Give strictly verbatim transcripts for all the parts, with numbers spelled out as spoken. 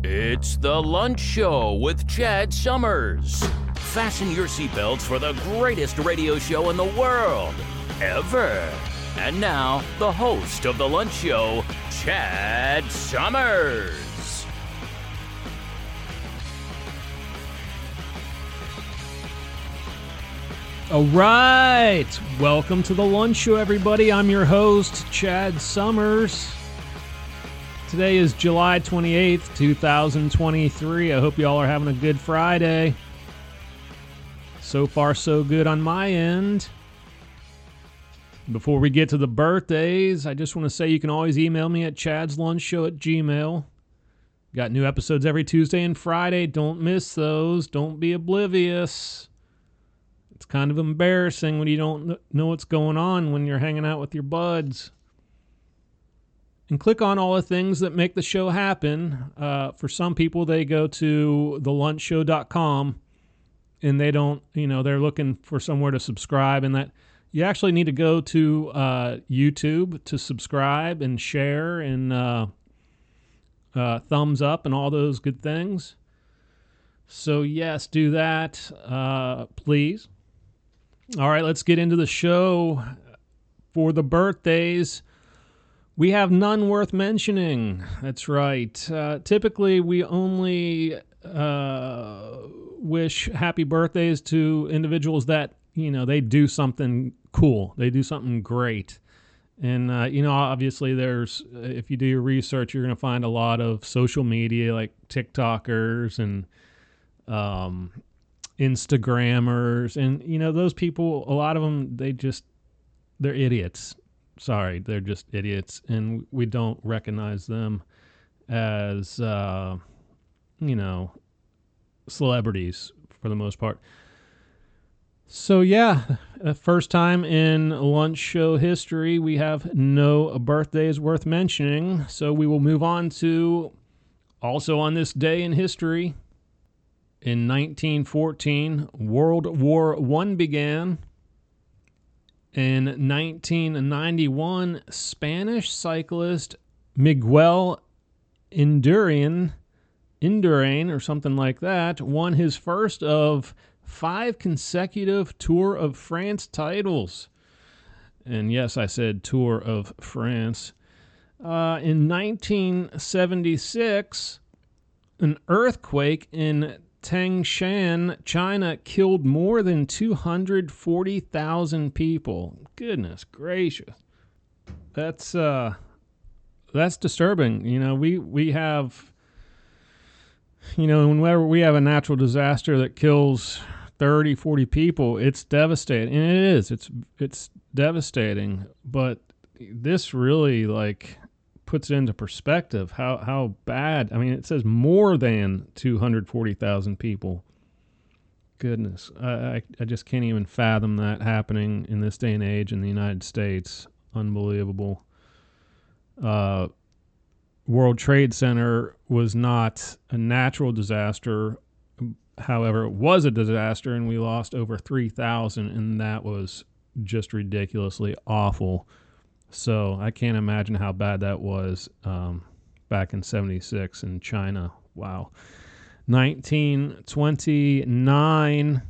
It's The Lunch Show with Chad Summers. Fasten your seatbelts for the greatest radio show in the world, ever. And now, the host of The Lunch Show, Chad Summers. All right, welcome to The Lunch Show, everybody. I'm your host, Chad Summers. Today is July twenty-eighth, twenty twenty-three. I hope you all are having a good Friday. So far, so good on my end. Before we get to the birthdays, I just want to say you can always email me at chadslunchshow at gmail. Got new episodes every Tuesday and Friday. Don't miss those. Don't be oblivious. It's kind of embarrassing when you don't know what's going on when you're hanging out with your buds. And click on all the things that make the show happen. Uh, for some people, they go to the lunch show dot com and they don't, you know, they're looking for somewhere to subscribe, and that you actually need to go to uh, YouTube to subscribe and share and uh, uh, thumbs up and all those good things. So yes, do that, uh, please. All right, let's get into the show. For the birthdays, we have none worth mentioning. That's right. Uh, typically, we only uh, wish happy birthdays to individuals that, you know, they do something cool. They do something great. And, uh, you know, obviously there's, if you do your research, you're going to find a lot of social media like TikTokers and um, Instagrammers. And, you know, those people, a lot of them, they just, they're idiots. Sorry, they're just idiots, and we don't recognize them as, uh, you know, celebrities for the most part. So, yeah, first time in lunch show history, we have no birthdays worth mentioning. So we will move on to, also on this day in history, in nineteen fourteen, World War One began. In nineteen ninety-one, Spanish cyclist Miguel Indurain, Indurain or something like that, won his first of five consecutive Tour of France titles. And yes, I said Tour of France. Uh, in nineteen seventy-six, an earthquake in Tangshan, China, killed more than two hundred forty thousand people. Goodness gracious. That's uh that's disturbing. You know, we we have you know, whenever we have a natural disaster that kills thirty, forty people, it's devastating. And it is. It's it's devastating, but this really like puts it into perspective how, how bad. I mean, it says more than two hundred forty thousand people. Goodness. I, I, I just can't even fathom that happening in this day and age in the United States. Unbelievable. Uh, World Trade Center was not a natural disaster. However, it was a disaster, and we lost over three thousand, and that was just ridiculously awful. So I can't imagine how bad that was um, back in seventy-six in China. Wow. nineteen twenty-nine,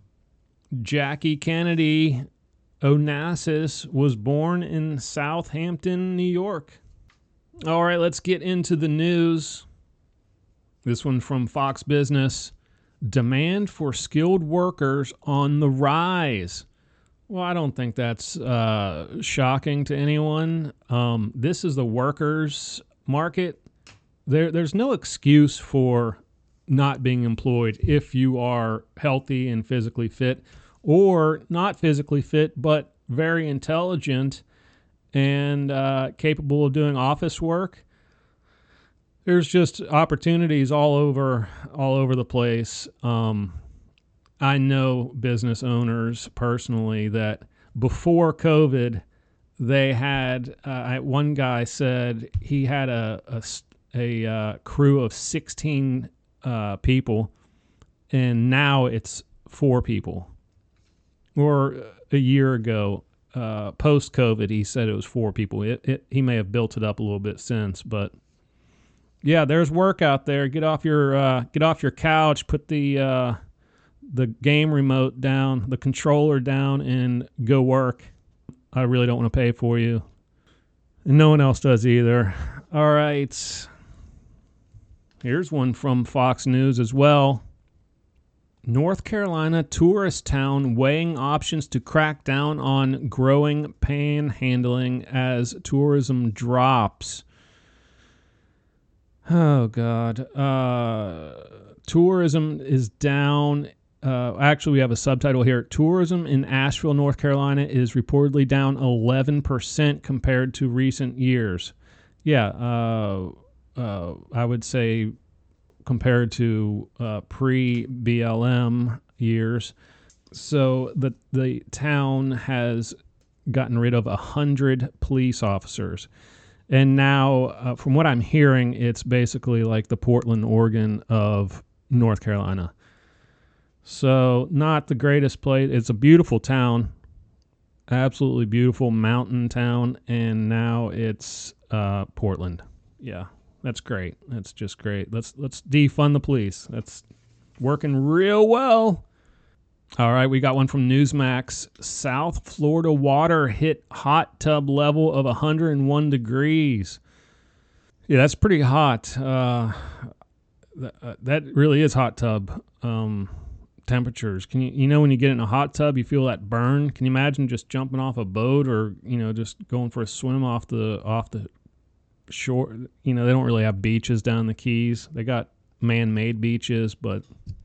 Jackie Kennedy Onassis was born in Southampton, New York. All right, let's get into the news. This one from Fox Business. Demand for skilled workers on the rise. Well, I don't think that's uh, shocking to anyone. Um, this is the workers' market. There, there's no excuse for not being employed if you are healthy and physically fit, or not physically fit, but very intelligent and uh, capable of doing office work. There's just opportunities all over, all over the place. Um, I know business owners personally that before COVID, they had, uh, I, one guy said he had a, a, a uh, crew of sixteen uh, people, and now it's four people. Or a year ago, uh, post-COVID, he said it was four people. It, it, he may have built it up a little bit since, but Yeah, there's work out there. Get off your uh, get off your couch. Put the uh, the game remote down, the controller down, and go work. I really don't want to pay for you. And no one else does either. All right. Here's one from Fox News as well. North Carolina tourist town weighing options to crack down on growing panhandling as tourism drops. Oh, God. Uh, tourism is down. Uh, actually, we have a subtitle here. Tourism in Asheville, North Carolina is reportedly down eleven percent compared to recent years. Yeah, uh, uh, I would say compared to uh, pre-B L M years. So the, the town has gotten rid of one hundred police officers. And now, uh, from what I'm hearing, it's basically like the Portland, Oregon of North Carolina. So not the greatest place. It's a beautiful town, absolutely beautiful mountain town, and now it's uh, Portland. Yeah, that's great. That's just great. Let's let's defund the police. That's working real well. All right, we got one from Newsmax. South Florida water hit hot tub level of one hundred one degrees. Yeah, that's pretty hot. Uh, th- uh, that really is hot tub um, temperatures. Can you you know when you get in a hot tub, you feel that burn? Can you imagine just jumping off a boat or you know just going for a swim off the off the shore? You know they don't really have beaches down the Keys. They got man-made beaches, but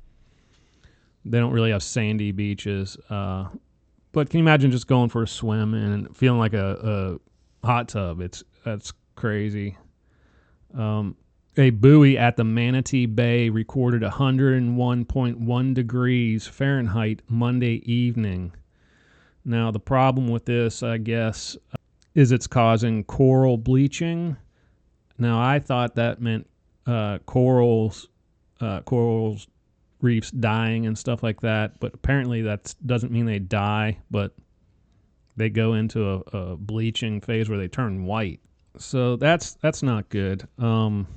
they don't really have sandy beaches. Uh, but can you imagine just going for a swim and feeling like a, a hot tub? It's that's crazy. Um, a buoy at the Manatee Bay recorded one hundred one point one degrees Fahrenheit Monday evening. Now, the problem with this, I guess, is it's causing coral bleaching. Now, I thought that meant uh, corals, uh, corals reefs dying and stuff like that, but apparently that doesn't mean they die, but they go into a, a bleaching phase where they turn white. So that's that's not good. Um,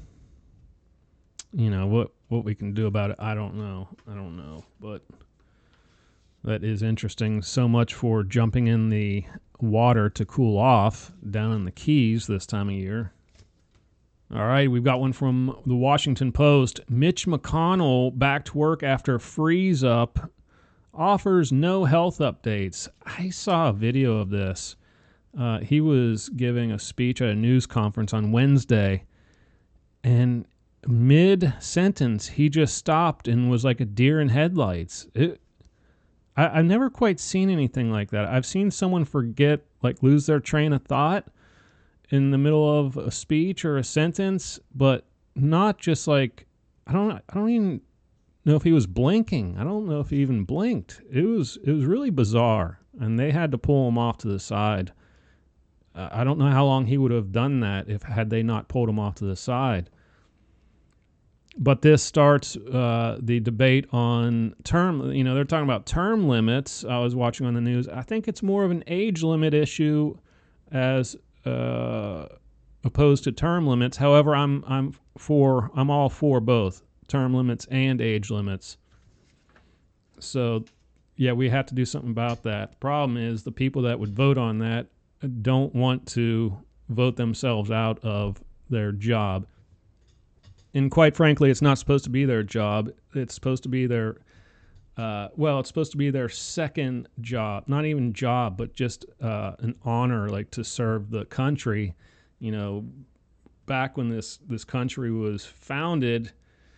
you know what what we can do about it, I don't know. I don't know, but that is interesting. So much for jumping in the water to cool off down in the Keys this time of year. All right, we've got one from the Washington Post. Mitch McConnell back to work after freeze up, offers no health updates. I saw a video of this. Uh, he was giving a speech at a news conference on Wednesday, and mid-sentence, he just stopped and was like a deer in headlights. It, I, I've never quite seen anything like that. I've seen someone forget, like lose their train of thought in the middle of a speech or a sentence, but not just like, I don't I don't even know if he was blinking. I don't know if he even blinked. It was it was really bizarre, and they had to pull him off to the side. Uh, I don't know how long he would have done that if had they not pulled him off to the side. But this starts uh, the debate on term, you know, they're talking about term limits. I was watching on the news. I think it's more of an age limit issue as Uh, opposed to term limits. However, I'm I'm for I'm all for both term limits and age limits. So, yeah, we have to do something about that. The problem is the people that would vote on that don't want to vote themselves out of their job. And quite frankly, it's not supposed to be their job. It's supposed to be their Uh, well, it's supposed to be their second job, not even job, but just uh, an honor, like to serve the country. You know, back when this, this country was founded,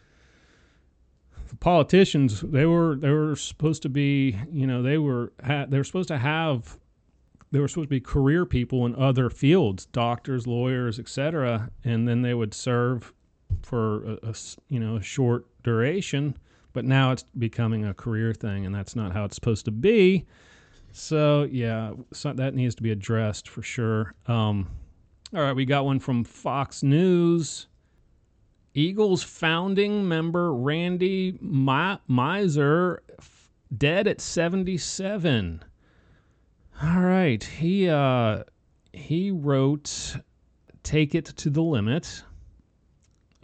the politicians they were they were supposed to be, you know, they were ha- they were supposed to have they were supposed to be career people in other fields, doctors, lawyers, et cetera, and then they would serve for a, a you know a short duration. But now it's becoming a career thing, and that's not how it's supposed to be. So, yeah, so that needs to be addressed for sure. Um, all right, we got one from Fox News. Eagles founding member Randy Meisner dead at seventy-seven. All right, he uh, he wrote "Take It to the Limit."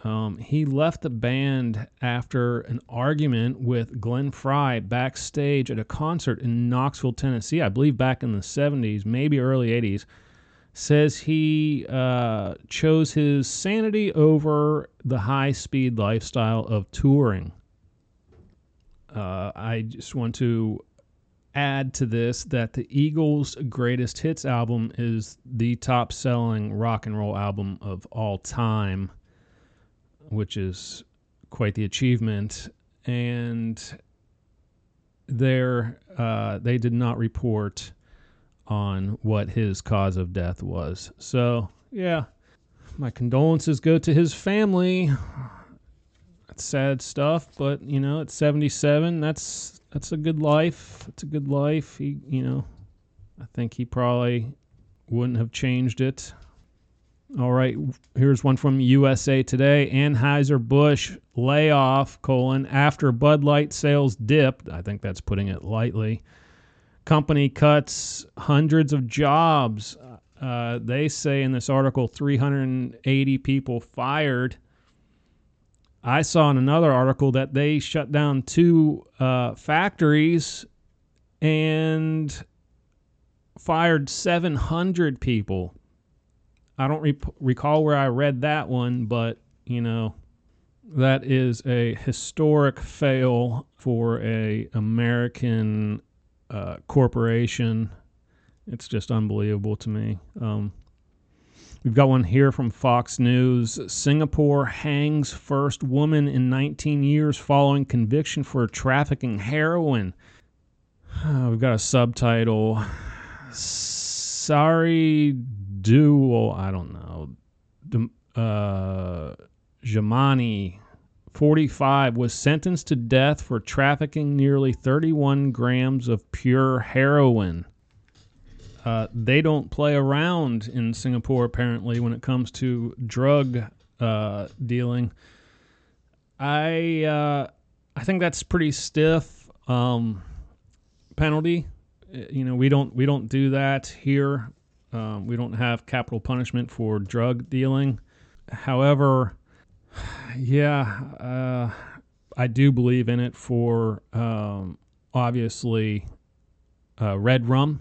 Um, he left the band after an argument with Glenn Frey backstage at a concert in Knoxville, Tennessee, I believe back in the seventies, maybe early eighties. Says he uh, chose his sanity over the high-speed lifestyle of touring. Uh, I just want to add to this that the Eagles' greatest hits album is the top-selling rock and roll album of all time, which is quite the achievement. And there, uh, they did not report on what his cause of death was. So, yeah, my condolences go to his family. That's sad stuff, but, you know, at seventy-seven, that's that's a good life. It's a good life. He, you know, I think he probably wouldn't have changed it. All right, here's one from U S A Today. Anheuser-Busch layoff, colon, after Bud Light sales dipped. I think that's putting it lightly. Company cuts hundreds of jobs. Uh, they say in this article three hundred eighty people fired. I saw in another article that they shut down two uh, factories and fired seven hundred people. I don't re- recall where I read that one, but, you know, that is a historic fail for a American uh, corporation. It's just unbelievable to me. Um, we've got one here from Fox News. Singapore hangs first woman in nineteen years following conviction for trafficking heroin. Uh, we've got a subtitle. Sorry, Duo, I don't know. Uh, Jamani, forty-five, was sentenced to death for trafficking nearly thirty-one grams of pure heroin. Uh, they don't play around in Singapore, apparently, when it comes to drug uh, dealing. I uh, I think that's pretty stiff um, penalty. You know, we don't we don't do that here. Um, we don't have capital punishment for drug dealing. However, yeah, uh, I do believe in it for um, obviously uh, red rum.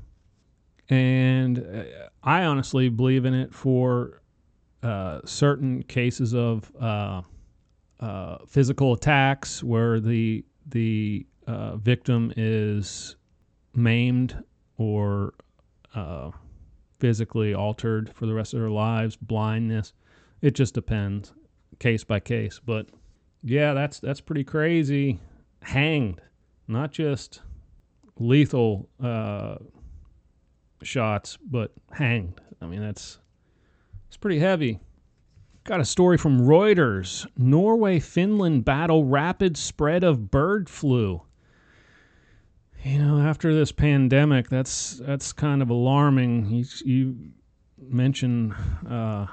And I honestly believe in it for uh, certain cases of uh, uh, physical attacks where the the uh, victim is maimed or uh, physically altered for the rest of their lives, blindness. It just depends, case by case. But yeah, that's that's pretty crazy. Hanged, not just lethal Uh, shots, but hanged. I mean, that's it's pretty heavy. Got a story from Reuters. Norway, Finland battle rapid spread of bird flu. You know, after this pandemic, that's that's kind of alarming. You, you mention uh,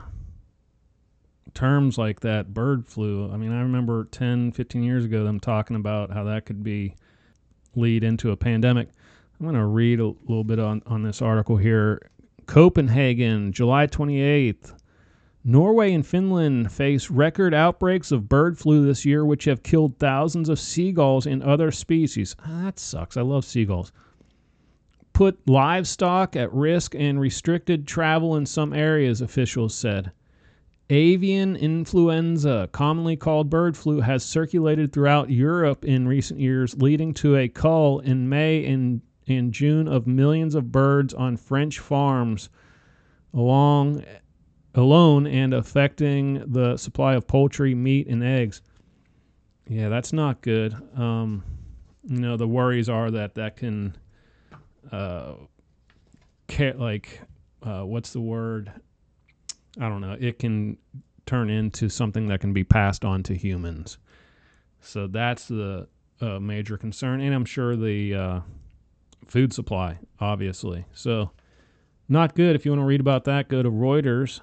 terms like that, bird flu. I mean, I remember ten, fifteen years ago them talking about how that could be lead into a pandemic. I'm going to read a little bit on, on this article here. Copenhagen, July twenty-eighth. Norway and Finland face record outbreaks of bird flu this year, which have killed thousands of seagulls and other species. Ah, that sucks. I love seagulls. Put livestock at risk and restricted travel in some areas, officials said. Avian influenza, commonly called bird flu, has circulated throughout Europe in recent years, leading to a cull in May and in June of millions of birds on French farms along alone and affecting the supply of poultry, meat, and eggs. Yeah, that's not good. Um, you know, the worries are that that can, uh, ca- like, uh, what's the word? I don't know. It can turn into something that can be passed on to humans. So that's the uh, major concern. And I'm sure the uh, food supply, obviously. So not good. If you want to read about that, go to Reuters.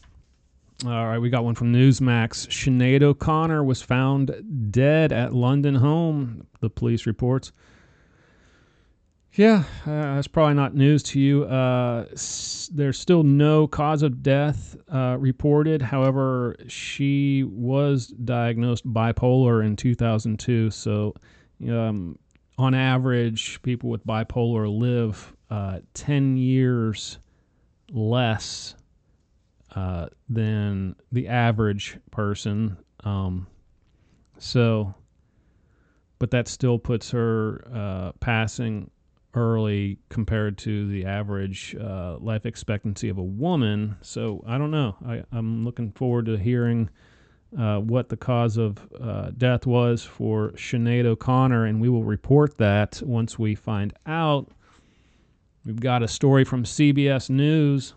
All right, we got one from Newsmax. Sinead O'Connor was found dead at London home, the police reports. Yeah, uh, that's probably not news to you. Uh, s- there's still no cause of death uh, reported. However, she was diagnosed bipolar in two thousand two. So, um, on average, people with bipolar live uh, ten years less uh, than the average person. Um, so, but that still puts her uh, passing early compared to the average uh, life expectancy of a woman. So I don't know. I, I'm looking forward to hearing uh, what the cause of uh, death was for Sinead O'Connor, and we will report that once we find out. We've got a story from C B S News.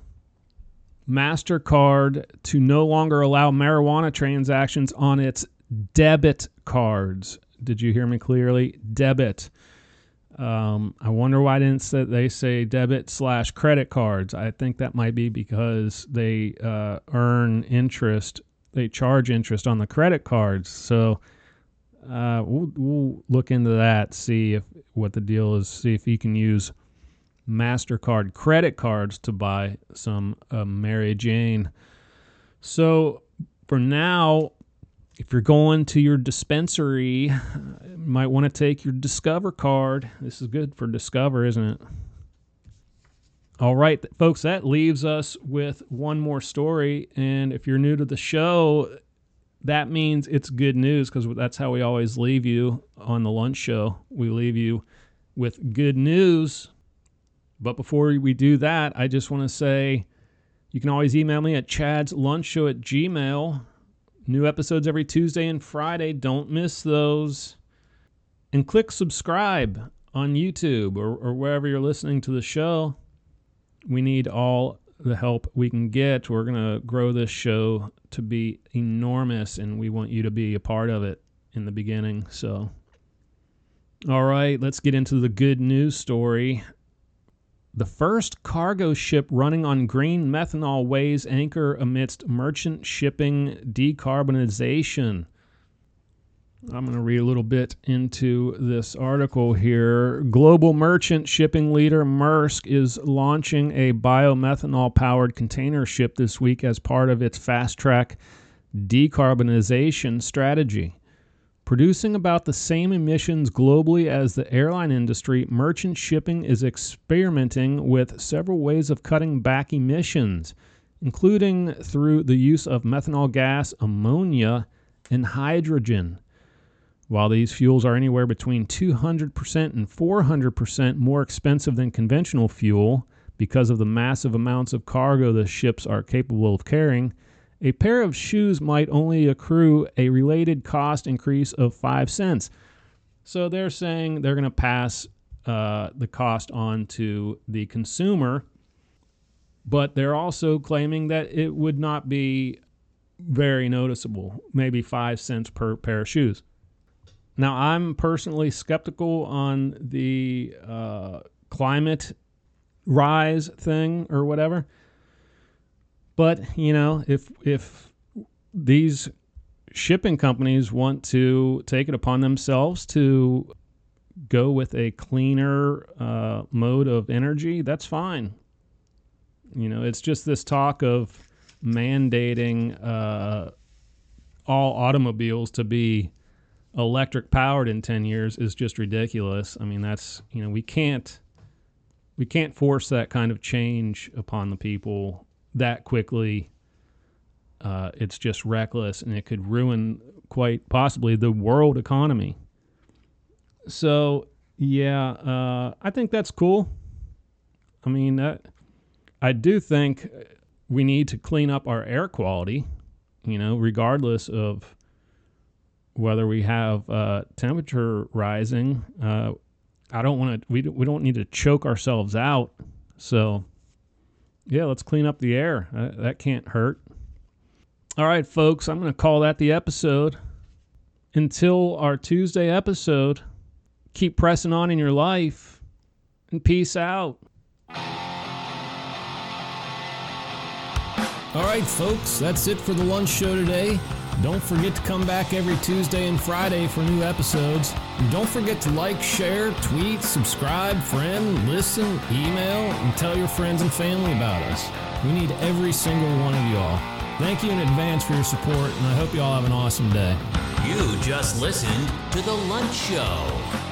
MasterCard to no longer allow marijuana transactions on its debit cards. Did you hear me clearly? Debit. Um, I wonder why didn't say, they say debit slash credit cards. I think that might be because they uh, earn interest. They charge interest on the credit cards. So uh, we'll, we'll look into that, see if what the deal is, see if you can use MasterCard credit cards to buy some uh, Mary Jane. So for now, if you're going to your dispensary, you might want to take your Discover card. This is good for Discover, isn't it? All right, folks, that leaves us with one more story. And if you're new to the show, that means it's good news, because that's how we always leave you on the lunch show. We leave you with good news. But before we do that, I just want to say you can always email me at chadslunchshow at gmail. New episodes every Tuesday and Friday. Don't miss those. And click subscribe on YouTube or, or wherever you're listening to the show. We need all the help we can get. We're going to grow this show to be enormous, and we want you to be a part of it in the beginning. So, all right, let's get into the good news story. The first cargo ship running on green methanol weighs anchor amidst merchant shipping decarbonization. I'm going to read a little bit into this article here. Global merchant shipping leader Maersk is launching a biomethanol-powered container ship this week as part of its fast-track decarbonization strategy. Producing about the same emissions globally as the airline industry, merchant shipping is experimenting with several ways of cutting back emissions, including through the use of methanol gas, ammonia, and hydrogen. While these fuels are anywhere between two hundred percent and four hundred percent more expensive than conventional fuel because of the massive amounts of cargo the ships are capable of carrying, a pair of shoes might only accrue a related cost increase of five cents. So they're saying they're going to pass uh, the cost on to the consumer, but they're also claiming that it would not be very noticeable, maybe five cents per pair of shoes. Now, I'm personally skeptical on the uh, climate rise thing or whatever. But, you know, if if these shipping companies want to take it upon themselves to go with a cleaner uh, mode of energy, that's fine. You know, it's just this talk of mandating uh, all automobiles to be electric powered in ten years is just ridiculous. I mean, that's, you know, we can't we can't force that kind of change upon the people that quickly. Uh, it's just reckless, and it could ruin quite possibly the world economy. So, yeah, uh, I think that's cool. I mean, that, I do think we need to clean up our air quality, you know, regardless of whether we have uh, temperature rising. Uh, I don't want to, we, we don't need to choke ourselves out. So, yeah, let's clean up the air. Uh, that can't hurt. All right, folks, I'm going to call that the episode. Until our Tuesday episode, keep pressing on in your life, and peace out. All right, folks, that's it for the lunch show today. Don't forget to come back every Tuesday and Friday for new episodes. And don't forget to like, share, tweet, subscribe, friend, listen, email, and tell your friends and family about us. We need every single one of y'all. Thank you in advance for your support, and I hope you all have an awesome day. You just listened to The Lunch Show.